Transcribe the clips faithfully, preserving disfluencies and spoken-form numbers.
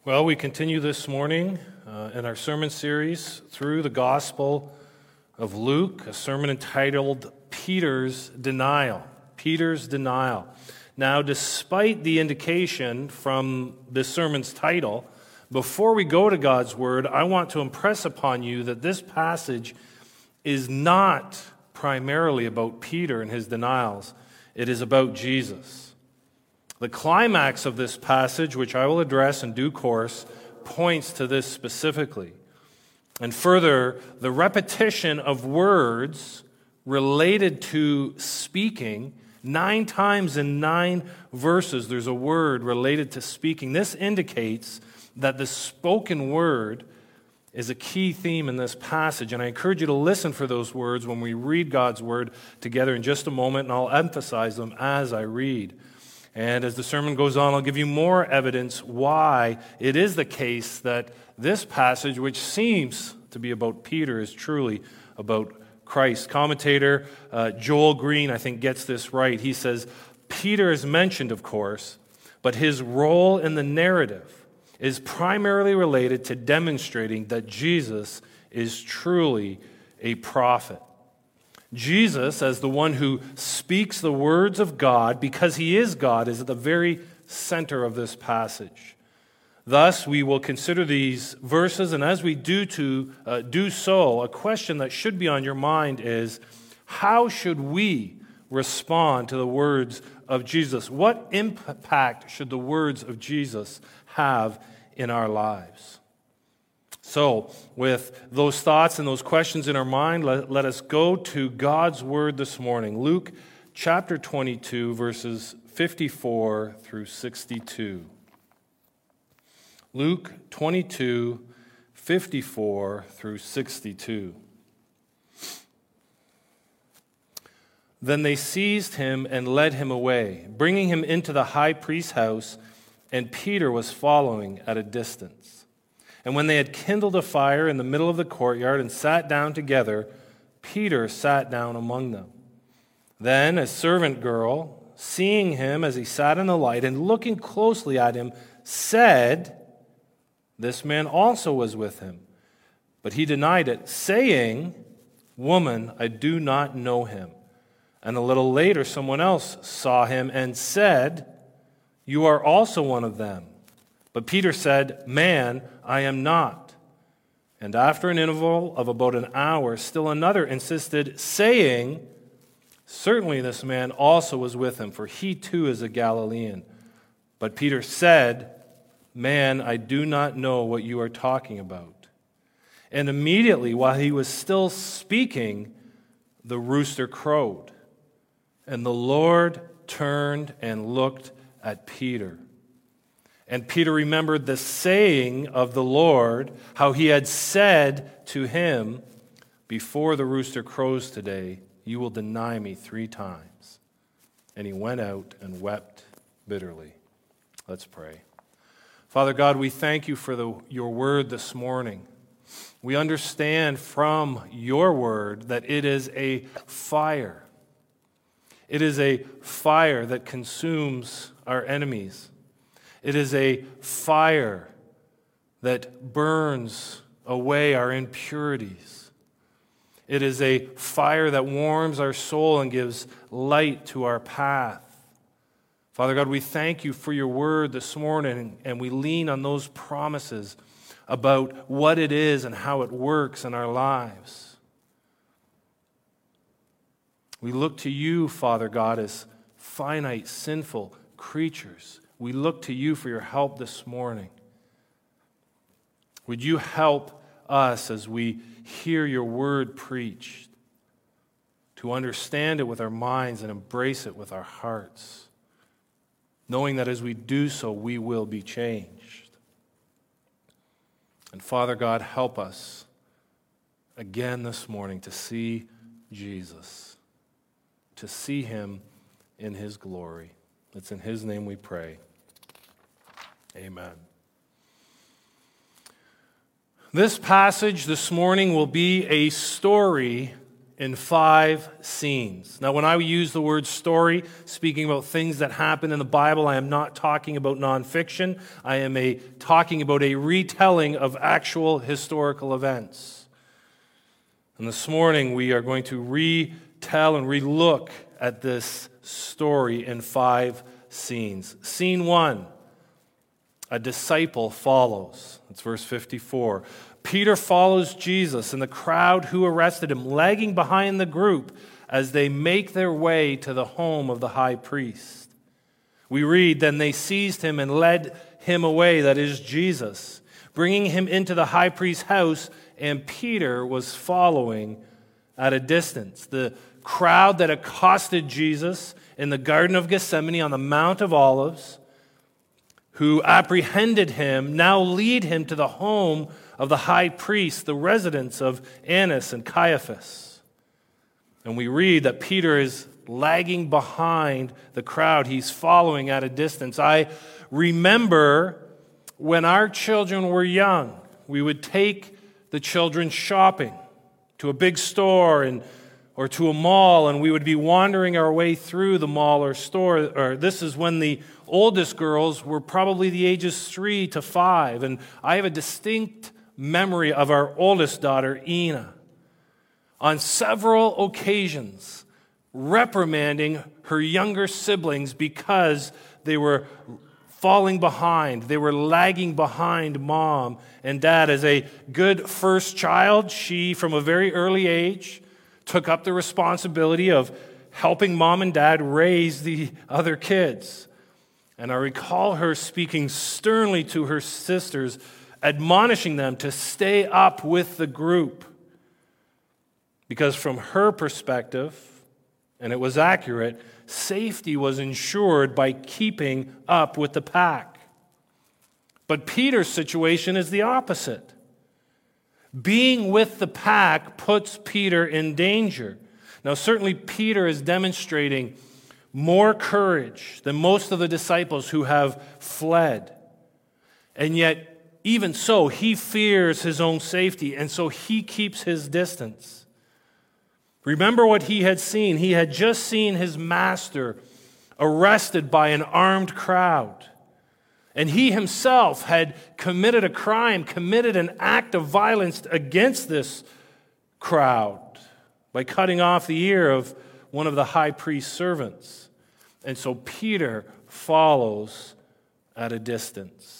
Well, we continue this morning uh, in our sermon series through the Gospel of Luke, a sermon entitled Peter's Denial. Peter's Denial. Now, despite the indication from this sermon's title, before we go to God's Word, I want to impress upon you that this passage is not primarily about Peter and his denials. It is about Jesus. The climax of this passage, which I will address in due course, points to this specifically. And further, the repetition of words related to speaking, nine times in nine verses, there's a word related to speaking. This indicates that the spoken word is a key theme in this passage. And I encourage you to listen for those words when we read God's Word together in just a moment, and I'll emphasize them as I read. And as the sermon goes on, I'll give you more evidence why it is the case that this passage, which seems to be about Peter, is truly about Christ. Commentator uh, Joel Green, I think, gets this right. He says, Peter is mentioned, of course, but his role in the narrative is primarily related to demonstrating that Jesus is truly a prophet. Jesus, as the one who speaks the words of God, because he is God, is at the very center of this passage. Thus, we will consider these verses, and as we do to uh, do so, a question that should be on your mind is, how should we respond to the words of Jesus? What impact should the words of Jesus have in our lives? So, with those thoughts and those questions in our mind, let, let us go to God's Word this morning. Luke chapter twenty-two, verses fifty-four through sixty-two. Luke twenty-two, fifty-four through sixty-two. Then they seized him and led him away, bringing him into the high priest's house, and Peter was following at a distance. And when they had kindled a fire in the middle of the courtyard and sat down together, Peter sat down among them. Then a servant girl, seeing him as he sat in the light and looking closely at him, said, "This man also was with him." But he denied it, saying, "Woman, I do not know him." And a little later someone else saw him and said, "You are also one of them." But Peter said, "Man, I am not." And after an interval of about an hour, still another insisted, saying, "Certainly this man also was with him, for he too is a Galilean." But Peter said, "Man, I do not know what you are talking about." And immediately, while he was still speaking, the rooster crowed. And the Lord turned and looked at Peter. And Peter remembered the saying of the Lord, how he had said to him, "Before the rooster crows today, you will deny me three times." And he went out and wept bitterly. Let's pray. Father God, we thank you for the, your word this morning. We understand from your word that it is a fire. It is a fire that consumes our enemies. It is a fire that burns away our impurities. It is a fire that warms our soul and gives light to our path. Father God, we thank you for your word this morning, and we lean on those promises about what it is and how it works in our lives. We look to you, Father God, as finite, sinful creatures. We look to you for your help this morning. Would you help us as we hear your word preached to understand it with our minds and embrace it with our hearts, knowing that as we do so, we will be changed. And Father God, help us again this morning to see Jesus, to see him in his glory. It's in his name we pray. Amen. This passage this morning will be a story in five scenes. Now, when I use the word story, speaking about things that happen in the Bible, I am not talking about nonfiction. I am a, talking about a retelling of actual historical events. And this morning, we are going to retell and relook at this story in five scenes. Scene one, a disciple follows. That's verse fifty-four. Peter follows Jesus and the crowd who arrested him, lagging behind the group as they make their way to the home of the high priest. We read, then they seized him and led him away, that is Jesus, bringing him into the high priest's house, and Peter was following at a distance. The crowd that accosted Jesus in the Garden of Gethsemane on the Mount of Olives, who apprehended him, now lead him to the home of the high priest, the residence of Annas and Caiaphas. And we read that Peter is lagging behind the crowd. He's following at a distance. I remember when our children were young, we would take the children shopping to a big store and or to a mall, and we would be wandering our way through the mall or store. Or this is when the oldest girls were probably the ages three to five, and I have a distinct memory of our oldest daughter, Ina, on several occasions reprimanding her younger siblings because they were falling behind. They were lagging behind mom and dad. As a good first child, she, from a very early age, took up the responsibility of helping mom and dad raise the other kids. And I recall her speaking sternly to her sisters, admonishing them to stay up with the group. Because from her perspective, and it was accurate, safety was ensured by keeping up with the pack. But Peter's situation is the opposite. Being with the pack puts Peter in danger. Now, certainly Peter is demonstrating more courage than most of the disciples who have fled. And yet, even so, he fears his own safety, and so he keeps his distance. Remember what he had seen. He had just seen his master arrested by an armed crowd. And he himself had committed a crime, committed an act of violence against this crowd by cutting off the ear of one of the high priest's servants. And so Peter follows at a distance.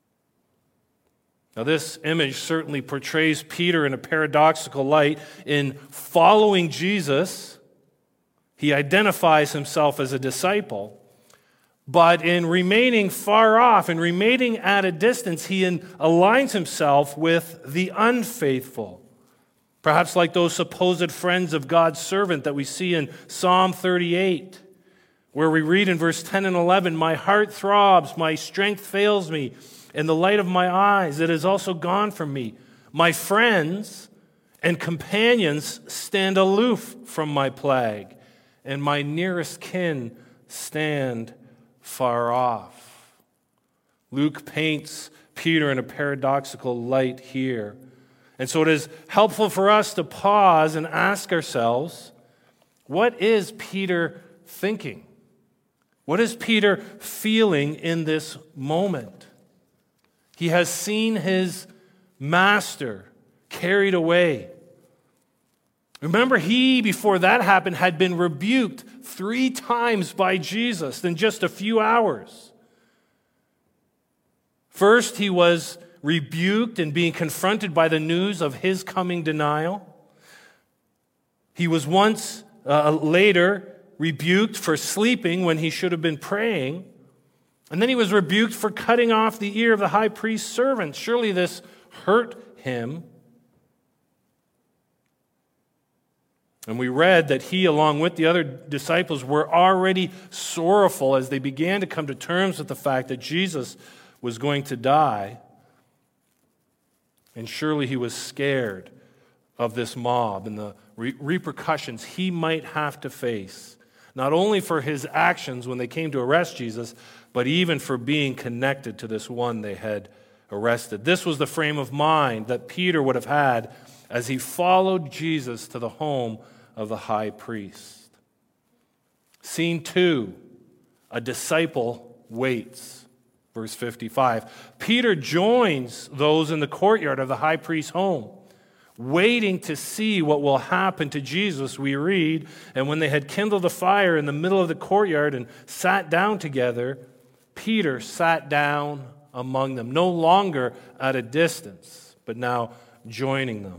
Now, this image certainly portrays Peter in a paradoxical light. In following Jesus, he identifies himself as a disciple. But in remaining far off, in remaining at a distance, he aligns himself with the unfaithful. Perhaps like those supposed friends of God's servant that we see in Psalm thirty-eight, where we read in verse ten and eleven, my heart throbs, my strength fails me. In the light of my eyes, it has also gone from me. My friends and companions stand aloof from my plague, and my nearest kin stand far off. Luke paints Peter in a paradoxical light here. And so it is helpful for us to pause and ask ourselves, what is Peter thinking? What is Peter feeling in this moment? He has seen his master carried away. Remember, he, before that happened, had been rebuked three times by Jesus in just a few hours. First, he was rebuked and being confronted by the news of his coming denial. He was once uh, later rebuked for sleeping when he should have been praying. And then he was rebuked for cutting off the ear of the high priest's servant. Surely this hurt him. And we read that he, along with the other disciples, were already sorrowful as they began to come to terms with the fact that Jesus was going to die. And surely he was scared of this mob and the re- repercussions he might have to face, not only for his actions when they came to arrest Jesus, but even for being connected to this one they had arrested. This was the frame of mind that Peter would have had as he followed Jesus to the home of the high priest. Scene two, a disciple waits. Verse fifty-five. Peter joins those in the courtyard of the high priest's home, waiting to see what will happen to Jesus. We read, and when they had kindled a fire in the middle of the courtyard and sat down together, Peter sat down among them, no longer at a distance, but now joining them.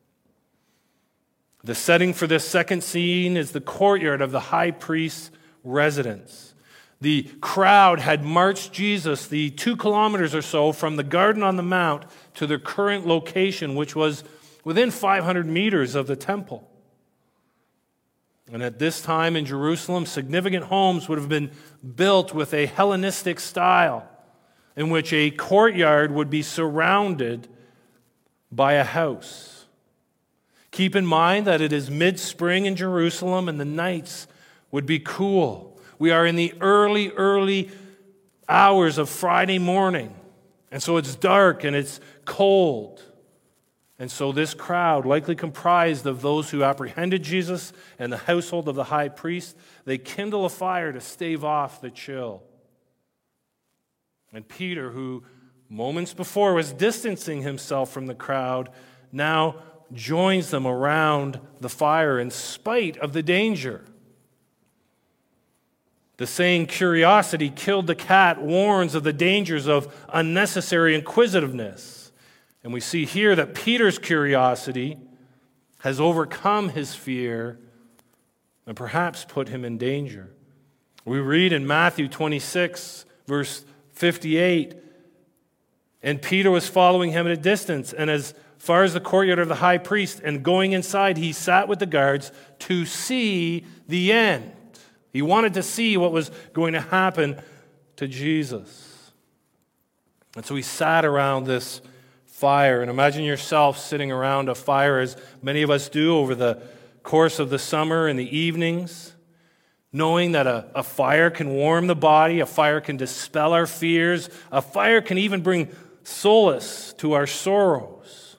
The setting for this second scene is the courtyard of the high priest's residence. The crowd had marched Jesus the two kilometers or so from the Garden on the Mount to their current location, which was within five hundred meters of the temple. And at this time in Jerusalem, significant homes would have been built with a Hellenistic style, in which a courtyard would be surrounded by a house. Keep in mind that it is mid-spring in Jerusalem and the nights would be cool. We are in the early, early hours of Friday morning, and so it's dark and it's cold. And so this crowd, likely comprised of those who apprehended Jesus and the household of the high priest, they kindle a fire to stave off the chill. And Peter, who moments before was distancing himself from the crowd, now joins them around the fire in spite of the danger. The saying, "Curiosity killed the cat," warns of the dangers of unnecessary inquisitiveness. And we see here that Peter's curiosity has overcome his fear and perhaps put him in danger. We read in Matthew twenty-six, verse fifty-eight, and Peter was following him at a distance, and as far as the courtyard of the high priest, and going inside, he sat with the guards to see the end. He wanted to see what was going to happen to Jesus. And so he sat around this fire. And imagine yourself sitting around a fire, as many of us do over the course of the summer in the evenings, knowing that a, a fire can warm the body, a fire can dispel our fears, a fire can even bring solace to our sorrows.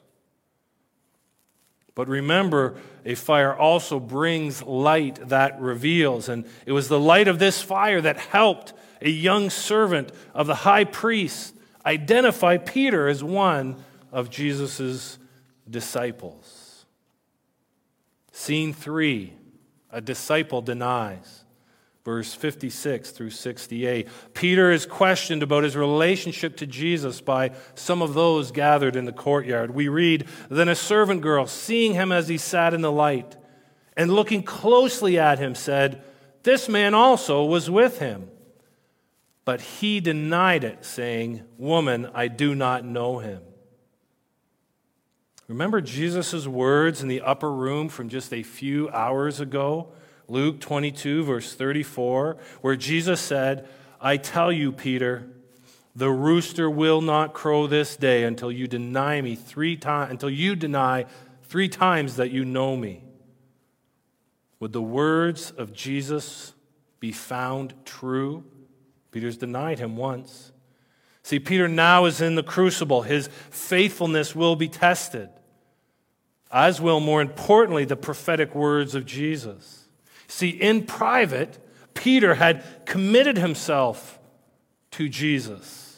But remember, a fire also brings light that reveals. And it was the light of this fire that helped a young servant of the high priest identify Peter as one of Jesus' disciples. Scene three, a disciple denies. Verse fifty-six through sixty-eight. Peter is questioned about his relationship to Jesus by some of those gathered in the courtyard. We read, "Then a servant girl, seeing him as he sat in the light, and looking closely at him, said, 'This man also was with him.' But he denied it, saying, 'Woman, I do not know him.'" Remember Jesus' words in the upper room from just a few hours ago? Luke twenty-two, verse thirty-four, where Jesus said, "I tell you, Peter, the rooster will not crow this day until you deny me three times, until you deny three times that you know me." Would the words of Jesus be found true? Peter's denied him once. See, Peter now is in the crucible. His faithfulness will be tested, as will, more importantly, the prophetic words of Jesus. See, in private, Peter had committed himself to Jesus.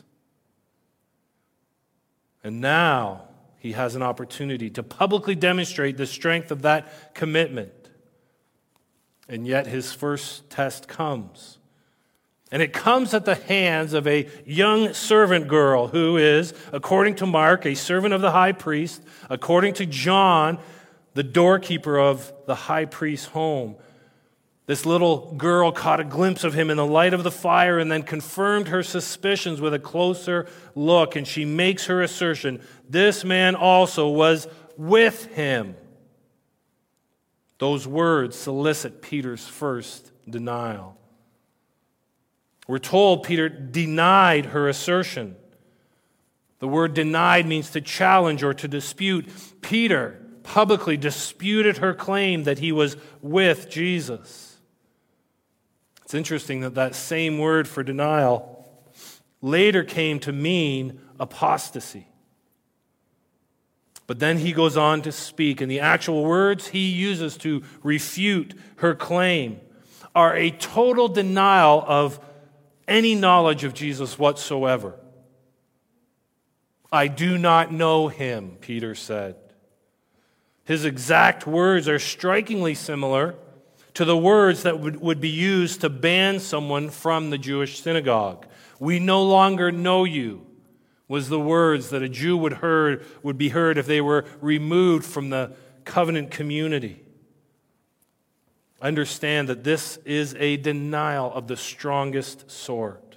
And now he has an opportunity to publicly demonstrate the strength of that commitment. And yet his first test comes. And it comes at the hands of a young servant girl who is, according to Mark, a servant of the high priest, according to John, the doorkeeper of the high priest's home. This little girl caught a glimpse of him in the light of the fire and then confirmed her suspicions with a closer look. And she makes her assertion, this man also was with him. Those words solicit Peter's first denial. We're told Peter denied her assertion. The word denied means to challenge or to dispute. Peter publicly disputed her claim that he was with Jesus. It's interesting that that same word for denial later came to mean apostasy. But then he goes on to speak, and the actual words he uses to refute her claim are a total denial of any knowledge of Jesus whatsoever. I do not know him, Peter said. His exact words are strikingly similar to the words that would, would be used to ban someone from the Jewish synagogue. We no longer know you, was the words that a Jew would heard would be heard if they were removed from the covenant community. Understand that this is a denial of the strongest sort.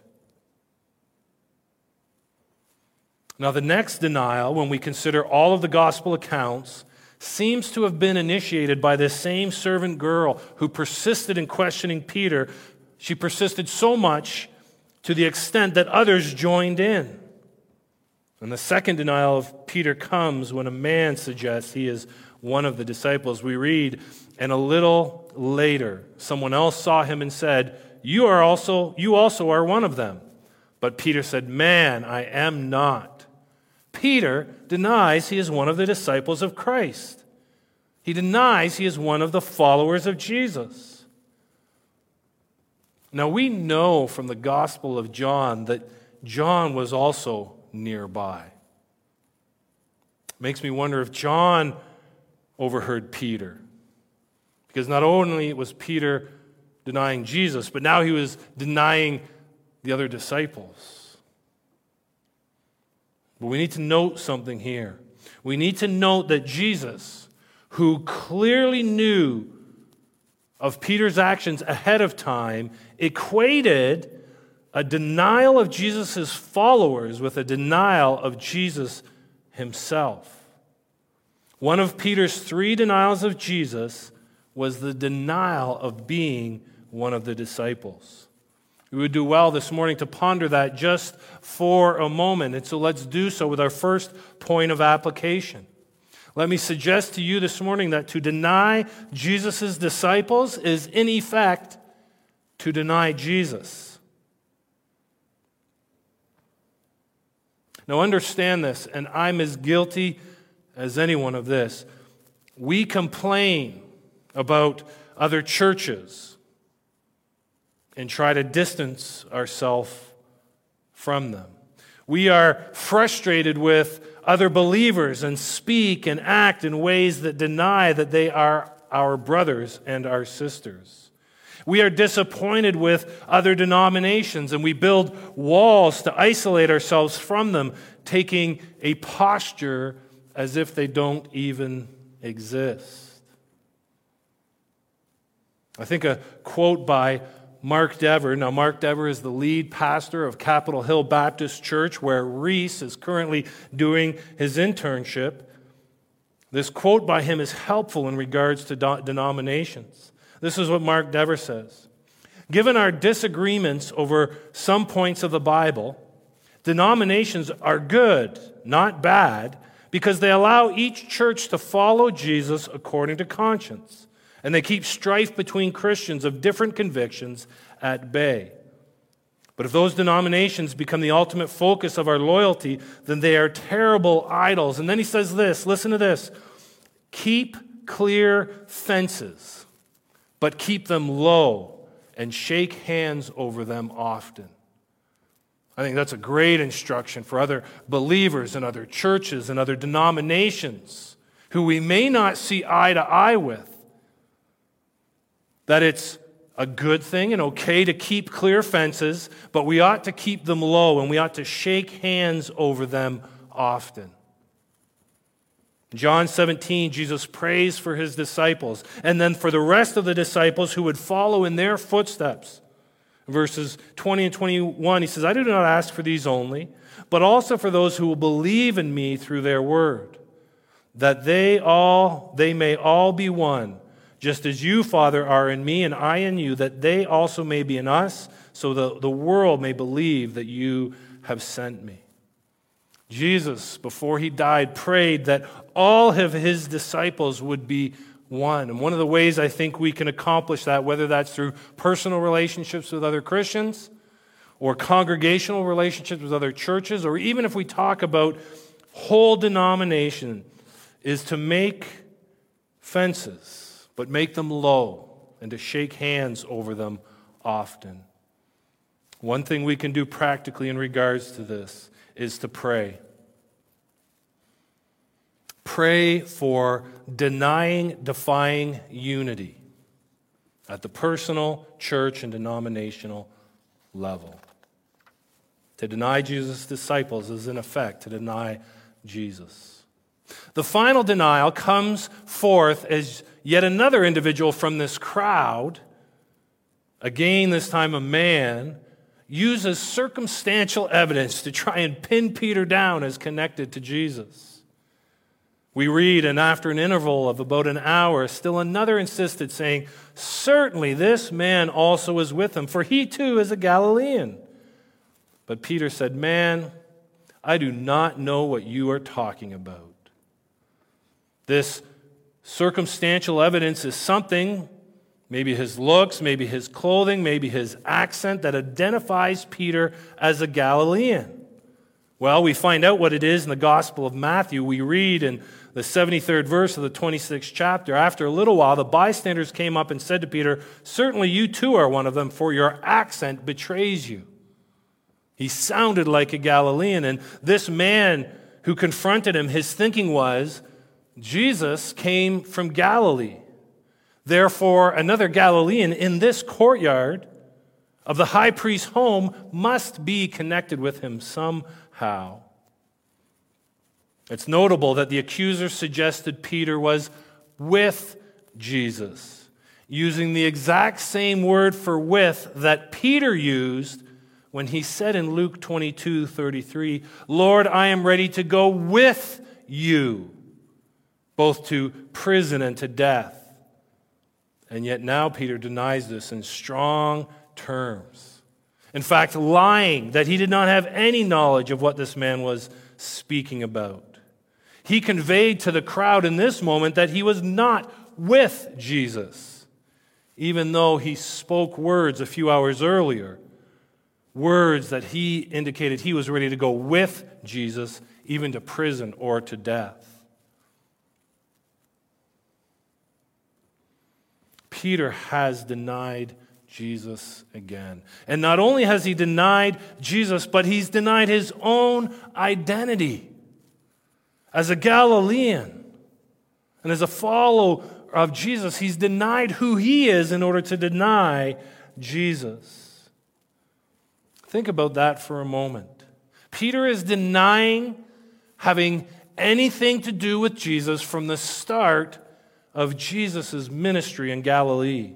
Now, the next denial, when we consider all of the gospel accounts, seems to have been initiated by this same servant girl who persisted in questioning Peter. She persisted so much to the extent that others joined in. And the second denial of Peter comes when a man suggests he is one of the disciples. We read, and a little later, someone else saw him and said, You are also, you also are one of them. But Peter said, Man, I am not. Peter denies he is one of the disciples of Christ. He denies he is one of the followers of Jesus. Now, we know from the Gospel of John that John was also nearby. Makes me wonder if John overheard Peter. Because not only was Peter denying Jesus, but now he was denying the other disciples. But we need to note something here. We need to note that Jesus, who clearly knew of Peter's actions ahead of time, equated a denial of Jesus' followers with a denial of Jesus himself. One of Peter's three denials of Jesus was the denial of being one of the disciples. We would do well this morning to ponder that just for a moment. And so let's do so with our first point of application. Let me suggest to you this morning that to deny Jesus' disciples is in effect to deny Jesus. Now understand this, and I'm as guilty as anyone of this. We complain about other churches and try to distance ourselves from them. We are frustrated with other believers and speak and act in ways that deny that they are our brothers and our sisters. We are disappointed with other denominations, and we build walls to isolate ourselves from them, taking a posture as if they don't even exist. I think a quote by Mark Dever. Now, Mark Dever is the lead pastor of Capitol Hill Baptist Church, where Reese is currently doing his internship. This quote by him is helpful in regards to do- denominations. This is what Mark Dever says. Given our disagreements over some points of the Bible, denominations are good, not bad, because they allow each church to follow Jesus according to conscience. And they keep strife between Christians of different convictions at bay. But if those denominations become the ultimate focus of our loyalty, then they are terrible idols. And then he says this, listen to this. Keep clear fences, but keep them low and shake hands over them often. I think that's a great instruction for other believers and other churches and other denominations who we may not see eye to eye with. That it's a good thing and okay to keep clear fences, but we ought to keep them low and we ought to shake hands over them often. In John seventeen, Jesus prays for his disciples and then for the rest of the disciples who would follow in their footsteps. In verses twenty and twenty-one, he says, I do not ask for these only, but also for those who will believe in me through their word, that they all they may all be one, just as you, Father, are in me and I in you, that they also may be in us, so the, the world may believe that you have sent me. Jesus, before he died, prayed that all of his disciples would be one. And one of the ways I think we can accomplish that, whether that's through personal relationships with other Christians, or congregational relationships with other churches, or even if we talk about whole denomination, is to make fences, but make them low, and to shake hands over them often. One thing we can do practically in regards to this is to pray. Pray for denying, defying unity at the personal, church, and denominational level. To deny Jesus' disciples is, in effect, to deny Jesus. The final denial comes forth as yet another individual from this crowd, again, this time a man, uses circumstantial evidence to try and pin Peter down as connected to Jesus. We read, and after an interval of about an hour, still another insisted, saying, "Certainly this man also is with him, for he too is a Galilean." But Peter said, "Man, I do not know what you are talking about." This circumstantial evidence is something, maybe his looks, maybe his clothing, maybe his accent, that identifies Peter as a Galilean. Well, we find out what it is in the Gospel of Matthew. We read in the seventy-third verse of the twenty-sixth chapter, "After a little while, the bystanders came up and said to Peter, 'Certainly you too are one of them, for your accent betrays you.'" He sounded like a Galilean, and this man who confronted him, his thinking was, Jesus came from Galilee. Therefore, another Galilean in this courtyard of the high priest's home must be connected with him somehow. It's notable that the accuser suggested Peter was with Jesus, using the exact same word for with that Peter used when he said in Luke twenty-two thirty-three, "Lord, I am ready to go with you, both to prison and to death." And yet now Peter denies this in strong terms. In fact, lying that he did not have any knowledge of what this man was speaking about. He conveyed to the crowd in this moment that he was not with Jesus, even though he spoke words a few hours earlier, words that he indicated he was ready to go with Jesus, even to prison or to death. Peter has denied Jesus again. And not only has he denied Jesus, but he's denied his own identity. As a Galilean and as a follower of Jesus, he's denied who he is in order to deny Jesus. Think about that for a moment. Peter is denying having anything to do with Jesus from the start of Jesus' ministry in Galilee.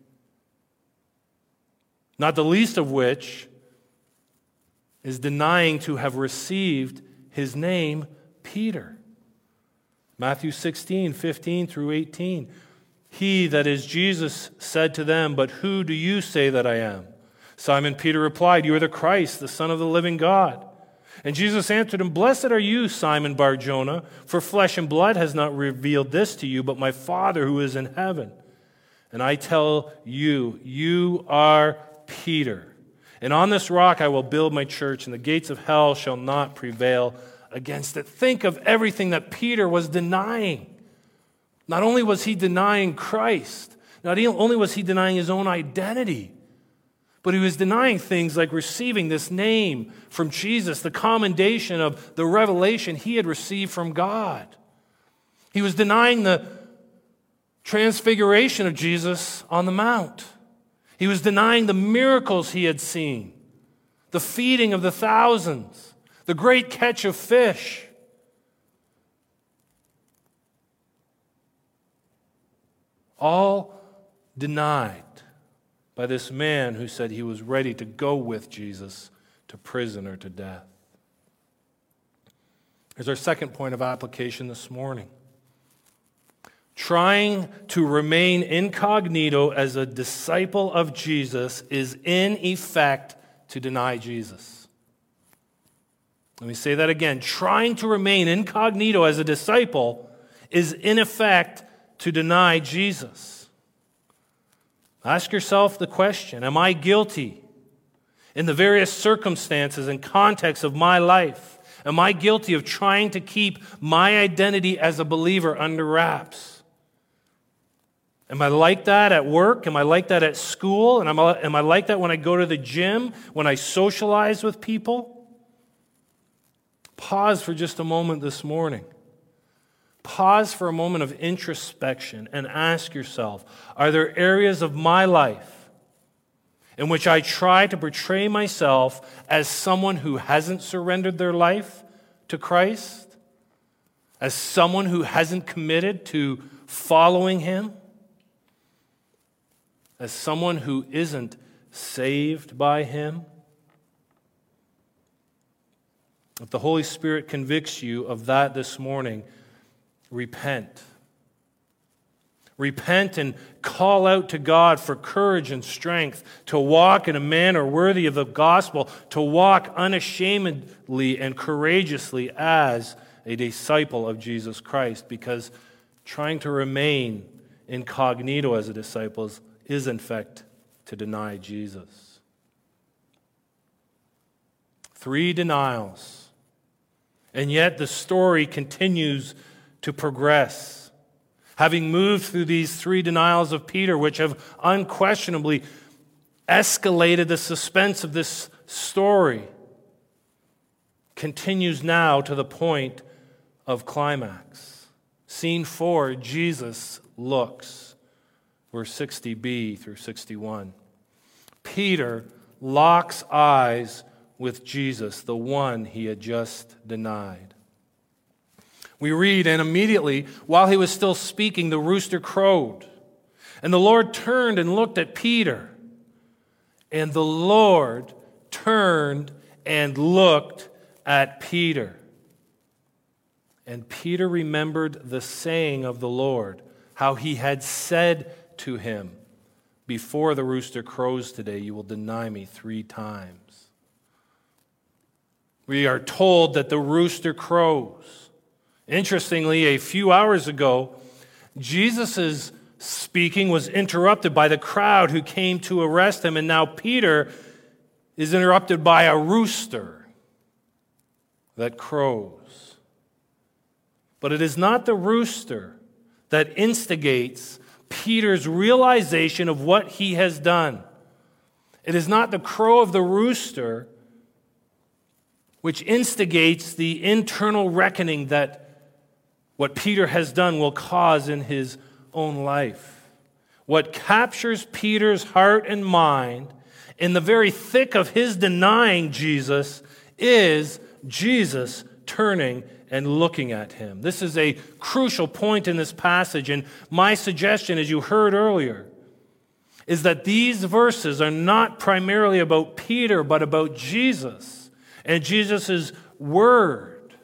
Not the least of which is denying to have received his name, Peter. Matthew sixteen, fifteen through eighteen. "He, that is Jesus, said to them, 'But who do you say that I am?' Simon Peter replied, 'You are the Christ, the Son of the living God.' And Jesus answered him, 'Blessed are you, Simon Bar-Jonah, for flesh and blood has not revealed this to you, but my Father who is in heaven. And I tell you, you are Peter. And on this rock I will build my church, and the gates of hell shall not prevail against it.'" Think of everything that Peter was denying. Not only was he denying Christ, not only was he denying his own identity, but he was denying things like receiving this name from Jesus, the commendation of the revelation he had received from God. He was denying the transfiguration of Jesus on the Mount. He was denying the miracles he had seen, the feeding of the thousands, the great catch of fish. All denied by this man who said he was ready to go with Jesus to prison or to death. Here's our second point of application this morning. Trying to remain incognito as a disciple of Jesus is in effect to deny Jesus. Let me say that again. Trying to remain incognito as a disciple is in effect to deny Jesus. Ask yourself the question, am I guilty in the various circumstances and contexts of my life? Am I guilty of trying to keep my identity as a believer under wraps? Am I like that at work? Am I like that at school? And am I, am I like that when I go to the gym, when I socialize with people? Pause for just a moment this morning. Pause for a moment of introspection and ask yourself, are there areas of my life in which I try to portray myself as someone who hasn't surrendered their life to Christ? As someone who hasn't committed to following Him? As someone who isn't saved by Him? If the Holy Spirit convicts you of that this morning, repent. Repent and call out to God for courage and strength to walk in a manner worthy of the gospel, to walk unashamedly and courageously as a disciple of Jesus Christ, because trying to remain incognito as a disciple is, in fact, to deny Jesus. Three denials. And yet the story continues to progress. Having moved through these three denials of Peter, which have unquestionably escalated the suspense of this story, continues now to the point of climax. Scene four, Jesus looks. Verse sixty b through sixty-one. Peter locks eyes with Jesus, the one he had just denied. We read, and immediately, while he was still speaking, the rooster crowed. And the Lord turned and looked at Peter. And the Lord turned and looked at Peter. And Peter remembered the saying of the Lord, how he had said to him, before the rooster crows today, you will deny me three times. We are told that the rooster crows. Interestingly, a few hours ago, Jesus' speaking was interrupted by the crowd who came to arrest him, and now Peter is interrupted by a rooster that crows. But it is not the rooster that instigates Peter's realization of what he has done. It is not the crow of the rooster which instigates the internal reckoning that what Peter has done will cause in his own life. What captures Peter's heart and mind in the very thick of his denying Jesus is Jesus turning and looking at him. This is a crucial point in this passage, and my suggestion, as you heard earlier, is that these verses are not primarily about Peter, but about Jesus and Jesus' word.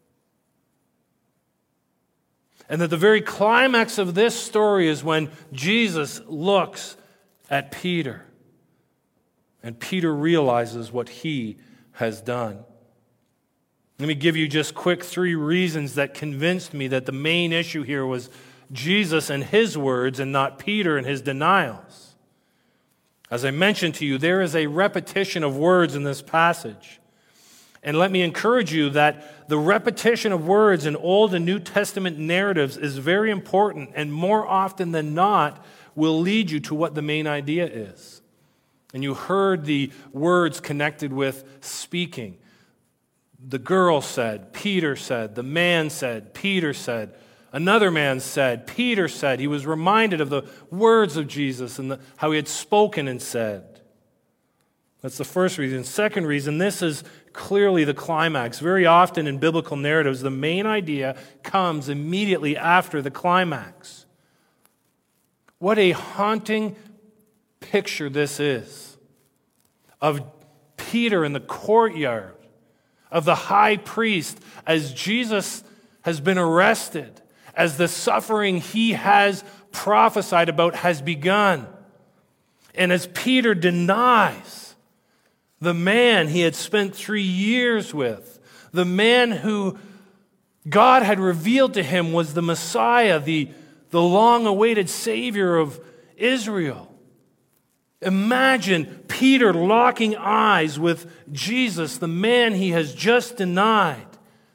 And that the very climax of this story is when Jesus looks at Peter, and Peter realizes what he has done. Let me give you just quick three reasons that convinced me that the main issue here was Jesus and his words and not Peter and his denials. As I mentioned to you, there is a repetition of words in this passage. And let me encourage you that the repetition of words in Old and New Testament narratives is very important, and more often than not will lead you to what the main idea is. And you heard the words connected with speaking. The girl said, Peter said, the man said, Peter said, another man said, Peter said. He was reminded of the words of Jesus and the, how he had spoken and said. That's the first reason. Second reason, this is clearly the climax. Very often in biblical narratives, the main idea comes immediately after the climax. What a haunting picture this is of Peter in the courtyard of the high priest as Jesus has been arrested, as the suffering he has prophesied about has begun. And as Peter denies the man he had spent three years with, the man who God had revealed to him was the Messiah, the, the long-awaited Savior of Israel. Imagine Peter locking eyes with Jesus, the man he has just denied.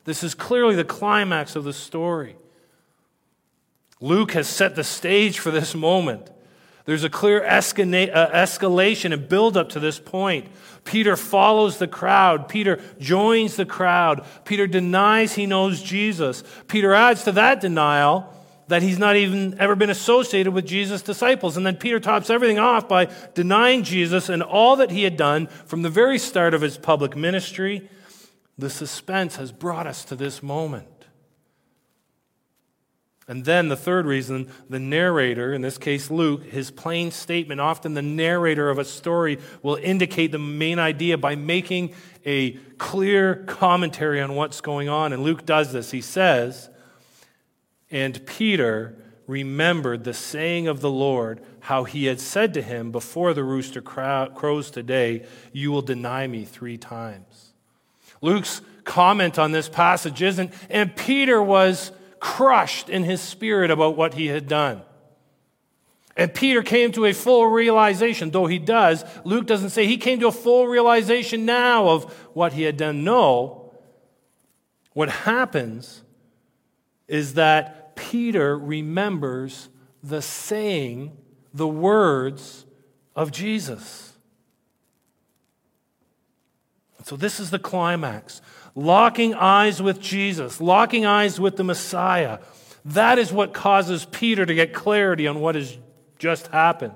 This is clearly the climax of the story. Luke has set the stage for this moment. There's a clear escana- uh, escalation and build-up to this point. Peter follows the crowd. Peter joins the crowd. Peter denies he knows Jesus. Peter adds to that denial that he's not even ever been associated with Jesus' disciples. And then Peter tops everything off by denying Jesus and all that he had done from the very start of his public ministry. The suspense has brought us to this moment. And then the third reason, the narrator, in this case Luke, his plain statement, often the narrator of a story will indicate the main idea by making a clear commentary on what's going on. And Luke does this. He says, "And Peter remembered the saying of the Lord, how he had said to him, before the rooster crows today, you will deny me three times." Luke's comment on this passage isn't, "And Peter was crushed in his spirit about what he had done. And Peter came to a full realization," though he does. Luke doesn't say he came to a full realization now of what he had done. No. What happens is that Peter remembers the saying, the words of Jesus. So this is the climax. Locking eyes with Jesus, locking eyes with the Messiah. That is what causes Peter to get clarity on what has just happened.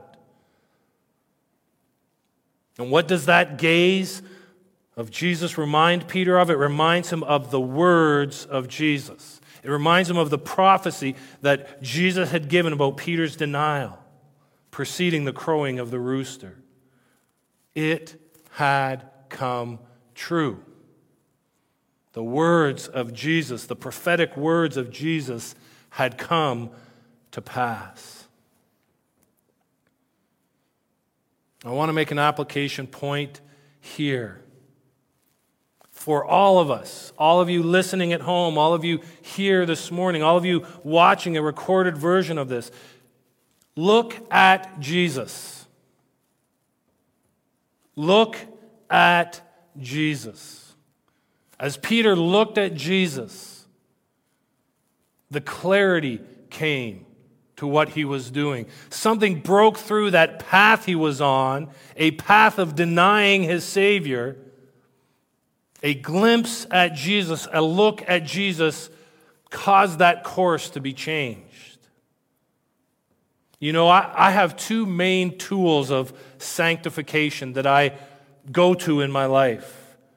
And what does that gaze of Jesus remind Peter of? It reminds him of the words of Jesus. It reminds him of the prophecy that Jesus had given about Peter's denial, preceding the crowing of the rooster. It had come true. The words of Jesus, the prophetic words of Jesus, had come to pass. I want to make an application point here. For all of us, all of you listening at home, all of you here this morning, all of you watching a recorded version of this, look at Jesus. Look at Jesus. As Peter looked at Jesus, the clarity came to what he was doing. Something broke through that path he was on, a path of denying his Savior. A glimpse at Jesus, a look at Jesus, caused that course to be changed. You know, I, I have two main tools of sanctification that I go to in my life.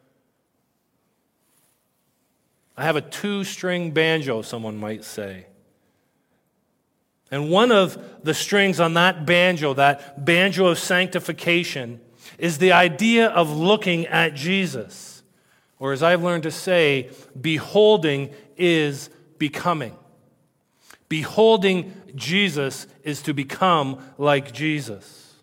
I have a two-string banjo, someone might say. And one of the strings on that banjo, that banjo of sanctification, is the idea of looking at Jesus. Or as I've learned to say, beholding is becoming. Beholding Jesus is to become like Jesus.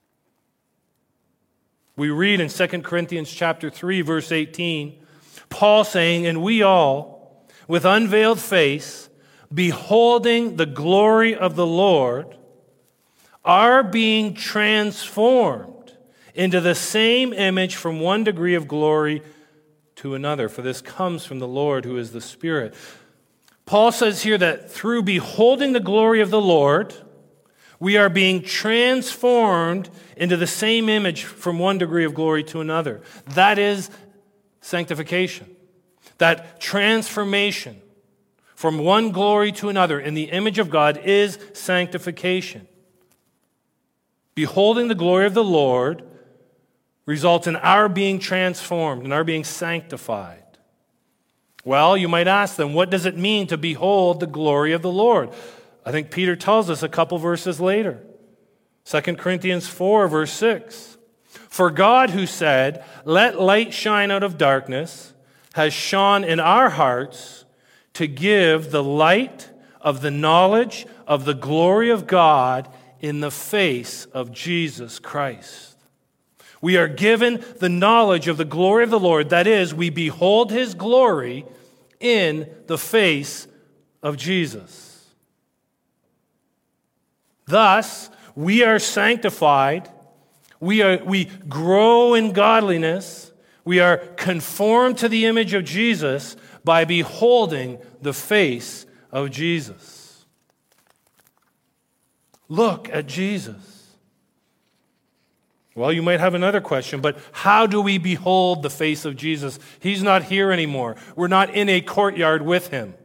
We read in Second Corinthians chapter three, verse eighteen, Paul saying, "And we all, with unveiled face, beholding the glory of the Lord, are being transformed into the same image from one degree of glory to another. For this comes from the Lord who is the Spirit." Paul says here that through beholding the glory of the Lord, we are being transformed into the same image from one degree of glory to another. That is sanctification. That transformation from one glory to another in the image of God is sanctification. Beholding the glory of the Lord results in our being transformed and our being sanctified. Well, you might ask them, what does it mean to behold the glory of the Lord? I think Peter tells us a couple verses later. Second Corinthians four, verse six. "For God, who said, 'Let light shine out of darkness,' has shone in our hearts to give the light of the knowledge of the glory of God in the face of Jesus Christ." We are given the knowledge of the glory of the Lord. That is, we behold His glory in the face of Jesus. Thus, we are sanctified. We are, we grow in godliness. We are conformed to the image of Jesus by beholding the face of Jesus. Look at Jesus. Well, you might have another question, but how do we behold the face of Jesus? He's not here anymore. We're not in a courtyard with him.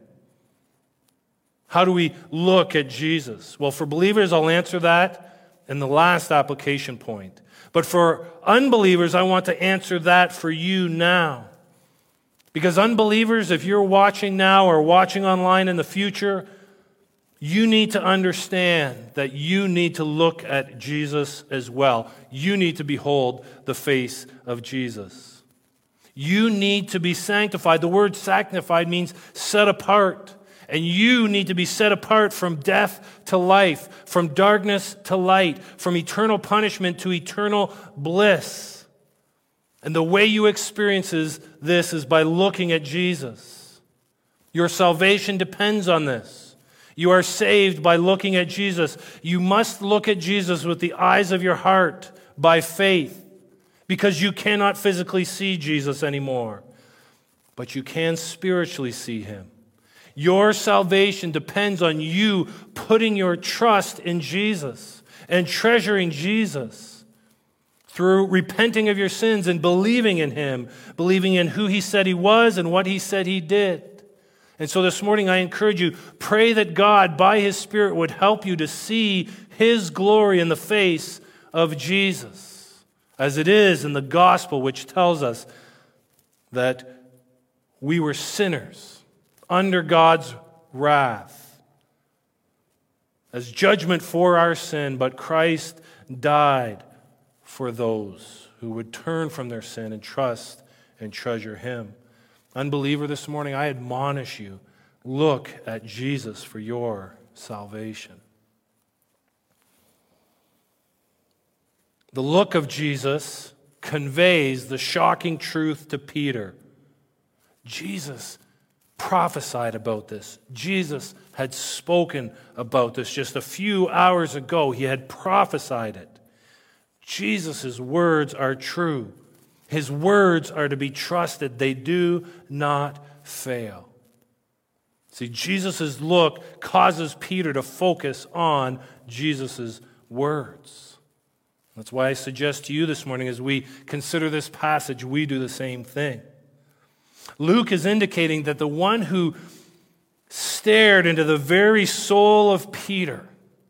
How do we look at Jesus? Well, for believers, I'll answer that in the last application point. But for unbelievers, I want to answer that for you now. Because unbelievers, if you're watching now or watching online in the future, you need to understand that you need to look at Jesus as well. You need to behold the face of Jesus. You need to be sanctified. The word sanctified means set apart. And you need to be set apart from death to life, from darkness to light, from eternal punishment to eternal bliss. And the way you experience this is by looking at Jesus. Your salvation depends on this. You are saved by looking at Jesus. You must look at Jesus with the eyes of your heart by faith, because you cannot physically see Jesus anymore, but you can spiritually see him. Your salvation depends on you putting your trust in Jesus and treasuring Jesus through repenting of your sins and believing in him, believing in who he said he was and what he said he did. And so this morning I encourage you, pray that God, by his Spirit, would help you to see his glory in the face of Jesus, as it is in the gospel, which tells us that we were sinners under God's wrath as judgment for our sin, but Christ died for those who would turn from their sin and trust and treasure him. Unbeliever, this morning I admonish you, look at Jesus for your salvation. The look of Jesus conveys the shocking truth to Peter. Jesus prophesied about this. Jesus had spoken about this just a few hours ago. He had prophesied it. Jesus' words are true. His words are to be trusted. They do not fail. See, Jesus' look causes Peter to focus on Jesus' words. That's why I suggest to you this morning, as we consider this passage, we do the same thing. Luke is indicating that the one who stared into the very soul of Peter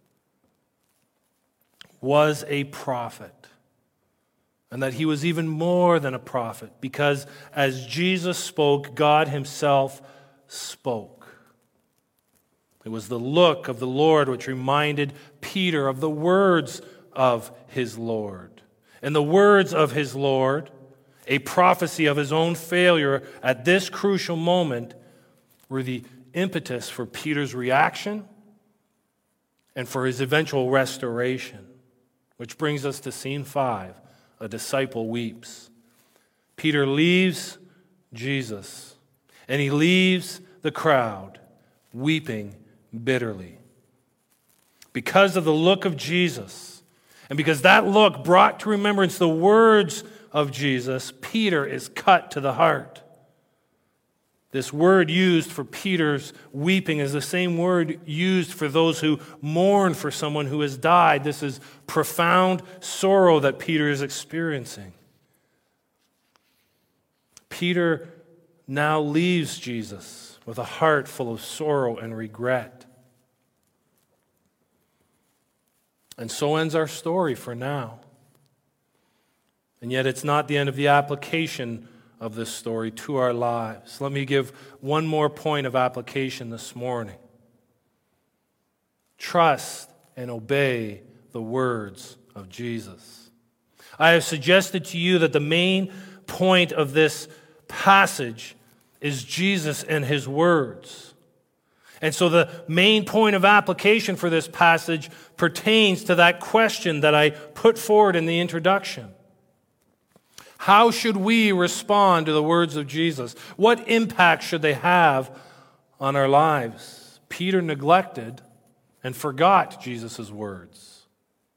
was a prophet, and that he was even more than a prophet, because as Jesus spoke, God himself spoke. It was the look of the Lord which reminded Peter of the words of his Lord. And the words of his Lord, a prophecy of his own failure at this crucial moment, were the impetus for Peter's reaction and for his eventual restoration. Which brings us to scene five. A disciple weeps. Peter leaves Jesus, and he leaves the crowd weeping bitterly. Because of the look of Jesus, and because that look brought to remembrance the words of Jesus, Peter is cut to the heart. This word used for Peter's weeping is the same word used for those who mourn for someone who has died. This is profound sorrow that Peter is experiencing. Peter now leaves Jesus with a heart full of sorrow and regret. And so ends our story for now. And yet it's not the end of the application of this story to our lives. Let me give one more point of application this morning. Trust and obey the words of Jesus. I have suggested to you that the main point of this passage is Jesus and his words. And so the main point of application for this passage pertains to that question that I put forward in the introduction. How should we respond to the words of Jesus? What impact should they have on our lives? Peter neglected and forgot Jesus' words.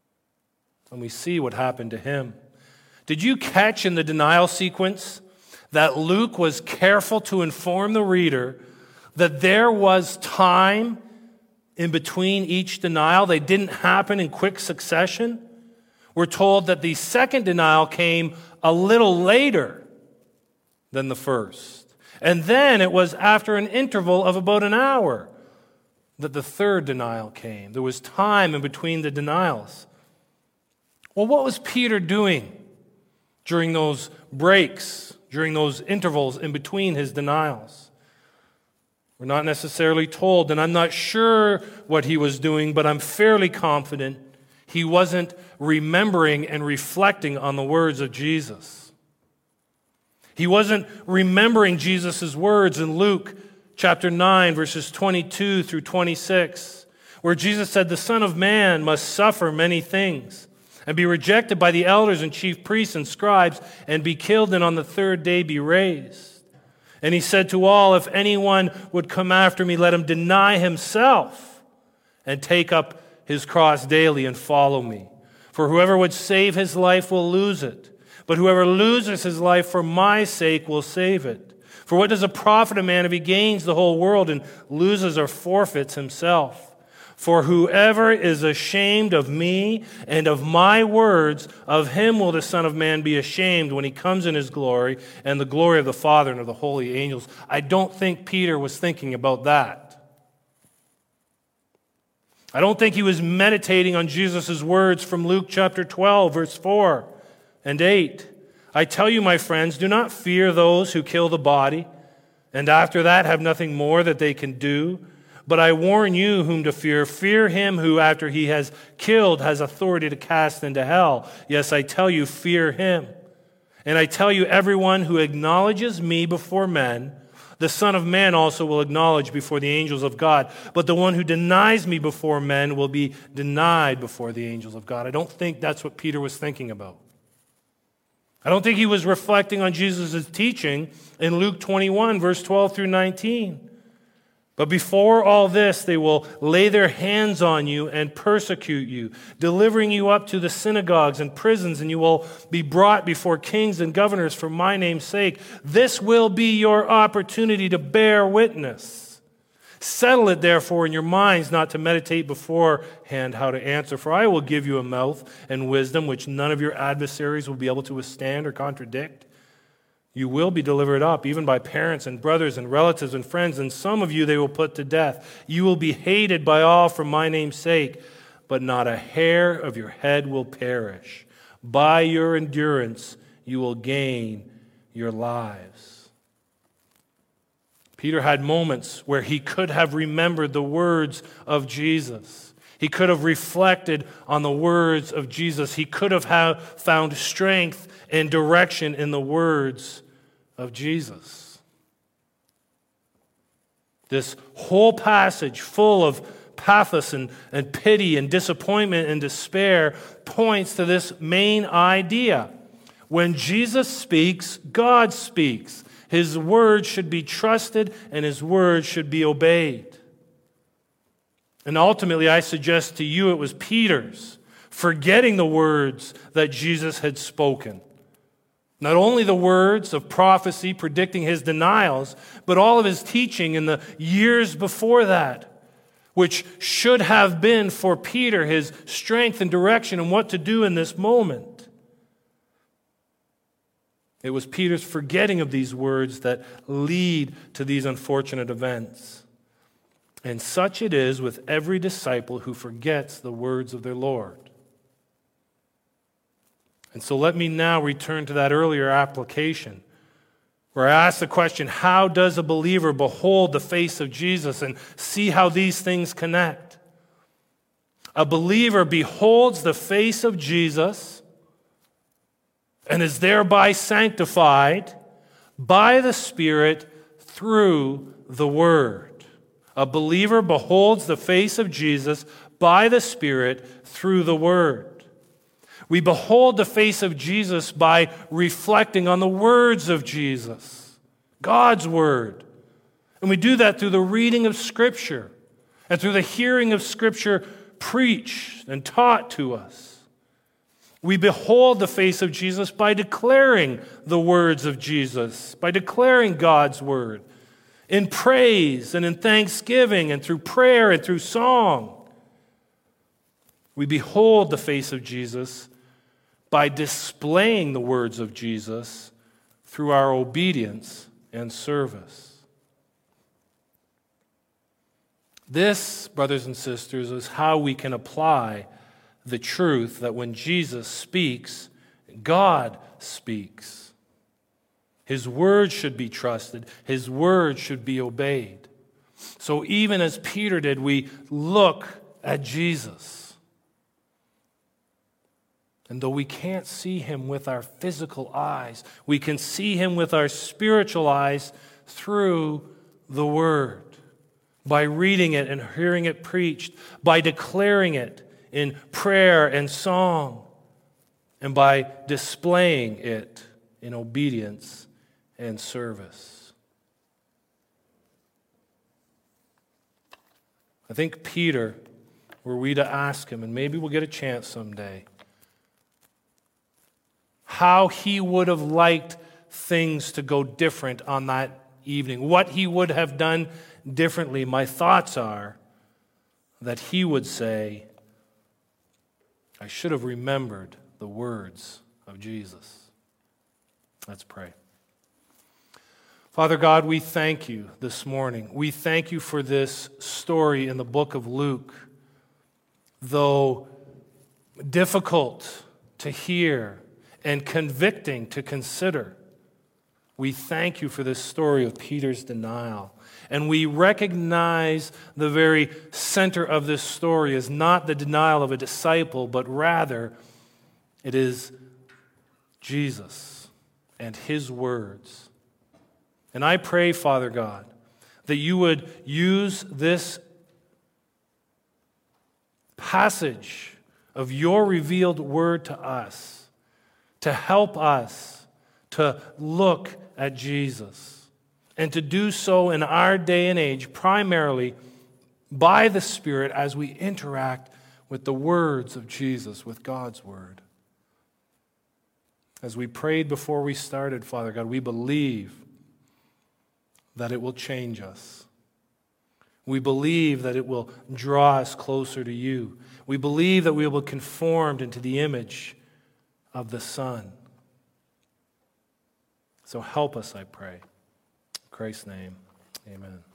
And we see what happened to him. Did you catch in the denial sequence that Luke was careful to inform the reader that there was time in between each denial. They didn't happen in quick succession. We're told that the second denial came a little later than the first. And then it was after an interval of about an hour that the third denial came. There was time in between the denials. Well, what was Peter doing during those breaks, during those intervals in between his denials? We're not necessarily told, and I'm not sure what he was doing, but I'm fairly confident he wasn't remembering and reflecting on the words of Jesus. He wasn't remembering Jesus' words in Luke chapter nine, verses twenty-two through twenty-six, where Jesus said, "The Son of Man must suffer many things and be rejected by the elders and chief priests and scribes and be killed and on the third day be raised." And he said to all, "If anyone would come after me, let him deny himself and take up his cross daily and follow me. For whoever would save his life will lose it, but whoever loses his life for my sake will save it. For what does it profit a man if he gains the whole world and loses or forfeits himself? For whoever is ashamed of me and of my words, of him will the Son of Man be ashamed when he comes in his glory and the glory of the Father and of the holy angels." I don't think Peter was thinking about that. I don't think he was meditating on Jesus' words from Luke chapter twelve, verse four and eight. "I tell you, my friends, do not fear those who kill the body, and after that have nothing more that they can do. But I warn you whom to fear. Fear him who, after he has killed, has authority to cast into hell. Yes, I tell you, fear him. And I tell you, everyone who acknowledges me before men, the Son of Man also will acknowledge before the angels of God. But the one who denies me before men will be denied before the angels of God." I don't think that's what Peter was thinking about. I don't think he was reflecting on Jesus' teaching in Luke twenty-one, verse twelve through nineteen. "But before all this, they will lay their hands on you and persecute you, delivering you up to the synagogues and prisons, and you will be brought before kings and governors for my name's sake. This will be your opportunity to bear witness. Settle it, therefore, in your minds not to meditate beforehand how to answer, for I will give you a mouth and wisdom which none of your adversaries will be able to withstand or contradict. You will be delivered up, even by parents and brothers and relatives and friends, and some of you they will put to death. You will be hated by all for my name's sake, but not a hair of your head will perish. By your endurance you will gain your lives." Peter had moments where he could have remembered the words of Jesus. He could have reflected on the words of Jesus. He could have found strength and direction in the words of Jesus. This whole passage, full of pathos and, and pity and disappointment and despair, points to this main idea. When Jesus speaks, God speaks. His word should be trusted and his word should be obeyed. And ultimately, I suggest to you it was Peter's forgetting the words that Jesus had spoken. Not only the words of prophecy predicting his denials, but all of his teaching in the years before that, which should have been for Peter his strength and direction and what to do in this moment. It was Peter's forgetting of these words that lead to these unfortunate events. And such it is with every disciple who forgets the words of their Lord. And so let me now return to that earlier application where I asked the question, how does a believer behold the face of Jesus and see how these things connect? A believer beholds the face of Jesus and is thereby sanctified by the Spirit through the Word. A believer beholds the face of Jesus by the Spirit through the Word. We behold the face of Jesus by reflecting on the words of Jesus, God's Word. And we do that through the reading of Scripture and through the hearing of Scripture preached and taught to us. We behold the face of Jesus by declaring the words of Jesus, by declaring God's word in praise and in thanksgiving and through prayer and through song. We behold the face of Jesus by displaying the words of Jesus through our obedience and service. This, brothers and sisters, is how we can apply the truth that when Jesus speaks, God speaks. His word should be trusted. His word should be obeyed. So even as Peter did, we look at Jesus. And though we can't see him with our physical eyes, we can see him with our spiritual eyes through the word, by reading it and hearing it preached, by declaring it in prayer and song, and by displaying it in obedience and service. I think Peter, were we to ask him, and maybe we'll get a chance someday, how he would have liked things to go different on that evening, what he would have done differently, my thoughts are that he would say, I should have remembered the words of Jesus. Let's pray. Father God, we thank you this morning. We thank you for this story in the book of Luke. Though difficult to hear and convicting to consider, we thank you for this story of Peter's denial. And we recognize the very center of this story is not the denial of a disciple, but rather it is Jesus and his words. And I pray, Father God, that you would use this passage of your revealed word to us to help us to look at Jesus, and to do so in our day and age primarily by the Spirit as we interact with the words of Jesus, with God's word. As we prayed before we started, Father God, we believe that it will change us. We believe that it will draw us closer to you. We believe that we will be conformed into the image of the Son. So help us, I pray. In Christ's name, amen.